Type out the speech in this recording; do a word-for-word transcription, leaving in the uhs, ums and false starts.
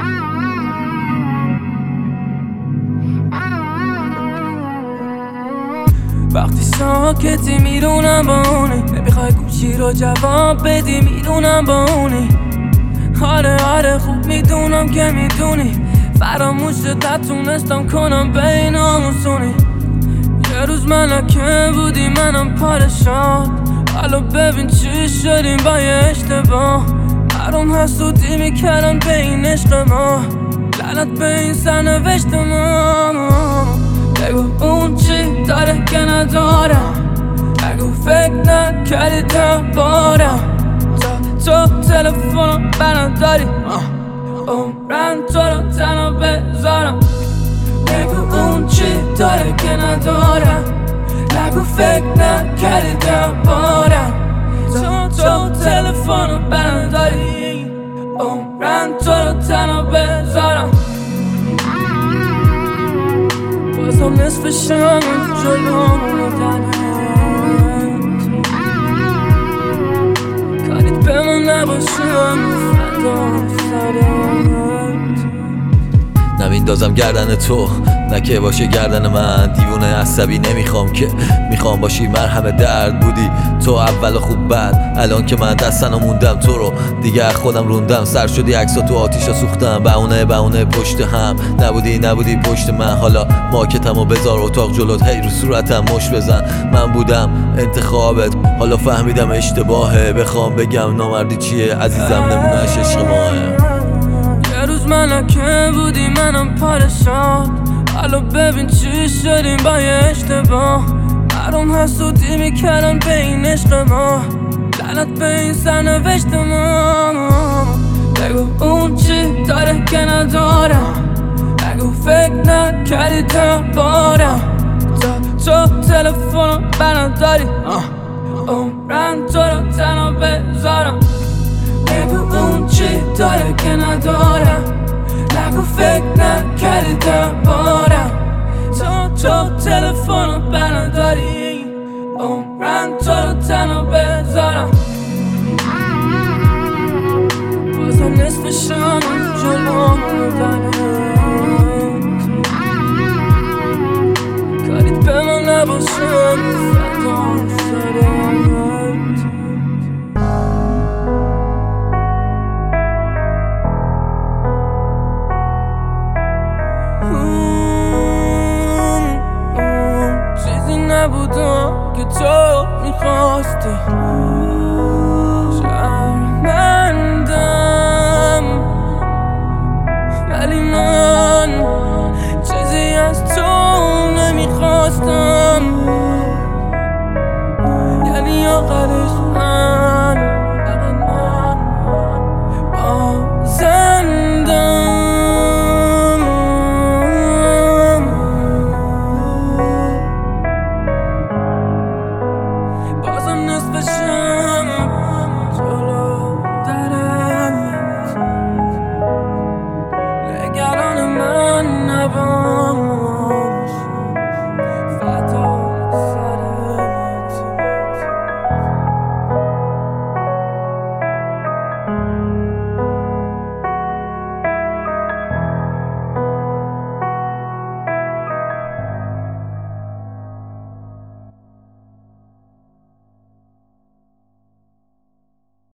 وقتی ساکتی میدونم با اونه، نمیخوای گوشی رو جواب بدی میدونم با اونی. آره آره خوب میدونم که میدونی فراموشت نتونستم کنم بین آموزونی. یه روز ملکه بودی منم پادشاه، حالا ببین چی شدیم با یه اشتباه. برام حسودی میکردم به این عشق ما، لعنت به این سرنوشت ما. بگو اون چی داره که ندارم، بگو فکر نکردی دربارم. تا تو تلفنم برداری عمرم تو رو تنها بذارم. بگو اون چی داره که ندارم، نگو فکر نکردی دربارم. تا تو تلفنم برداری عمرم تو رو تنها بذارم. بازم نصف شم جلومو دنت، کاریت به من نباشم فدا سرت. نمیندازم گردن تو نه که باشه گردن من. دیوونه عصبی نمیخوام که، میخوام باشی مرهم درد. بودی تو اول خوب بعد، الان که من دستنو موندم تو رو دیگه خودم روندم. سر شدی عکسا تو آتیشا سوختم، بهونه بهونه پشت هم. نبودی نبودی پشت من، حالا ماکتمو بذار اتاق جلوت، هی رو صورتم مش بزن. من بودم انتخابت، حالا فهمیدم اشتباهه. بخوام بگم نامردی چیه عزیزم، نمونهش عشق ماهه. یه روز ملکه بودی منم پادشاه، حالا ببین چی شدیم با یه اشتباه. برام حسودی میکردم به این عشق ما، لعنت به این سرنوشت ما. بگو اون چی داره که ندارم، بگو فکر نکردی دربارم. تا تو تلفنم برداری عمرم تو رو تنها بذارم. بگو اون چی داره که ندارم، نگو فکر نکردی دربارم. تا تو تلفنم برداری عمرم تو رو تنها بذارم. بازم نصف شم جلومو دنت، کاریت به من نباشم فدا